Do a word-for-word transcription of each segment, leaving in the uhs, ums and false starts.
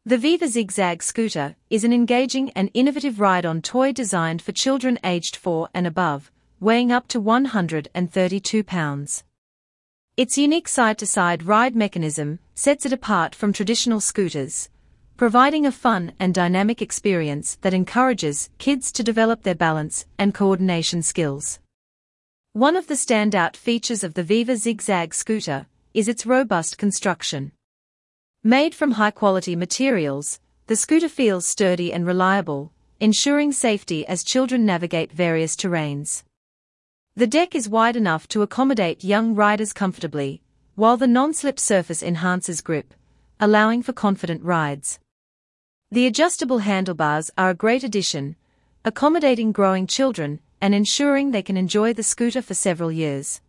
The Viva Zigzag Scooter is an engaging and innovative ride-on toy designed for children aged four and above, weighing up to one hundred thirty-two pounds. Its unique side-to-side ride mechanism sets it apart from traditional scooters, providing a fun and dynamic experience that encourages kids to develop their balance and coordination skills. One of the standout features of the Viva Zigzag Scooter is its robust construction. Made from high-quality materials, the scooter feels sturdy and reliable, ensuring safety as children navigate various terrains. The deck is wide enough to accommodate young riders comfortably, while the non-slip surface enhances grip, allowing for confident rides. The adjustable handlebars are a great addition, accommodating growing children and ensuring they can enjoy the scooter for several years.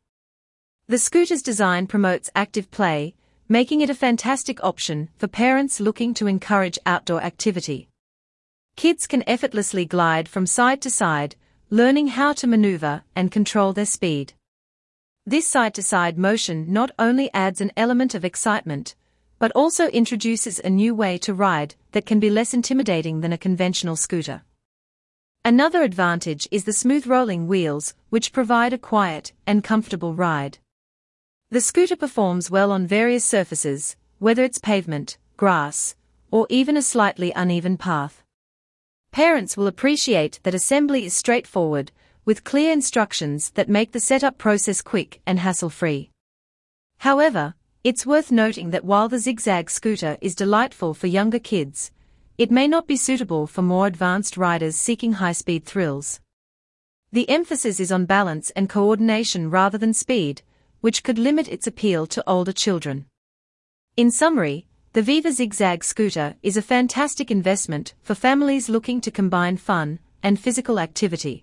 The scooter's design promotes active play, making it a fantastic option for parents looking to encourage outdoor activity. Kids can effortlessly glide from side to side, learning how to maneuver and control their speed. This side-to-side motion not only adds an element of excitement, but also introduces a new way to ride that can be less intimidating than a conventional scooter. Another advantage is the smooth rolling wheels, which provide a quiet and comfortable ride. The scooter performs well on various surfaces, whether it's pavement, grass, or even a slightly uneven path. Parents will appreciate that assembly is straightforward, with clear instructions that make the setup process quick and hassle-free. However, it's worth noting that while the Zigzag Scooter is delightful for younger kids, it may not be suitable for more advanced riders seeking high-speed thrills. The emphasis is on balance and coordination rather than speed, which could limit its appeal to older children. In summary, the Viva Zigzag Scooter is a fantastic investment for families looking to combine fun and physical activity.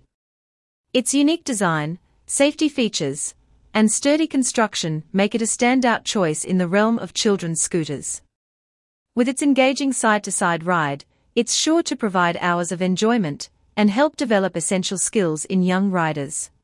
Its unique design, safety features, and sturdy construction make it a standout choice in the realm of children's scooters. With its engaging side-to-side ride, it's sure to provide hours of enjoyment and help develop essential skills in young riders.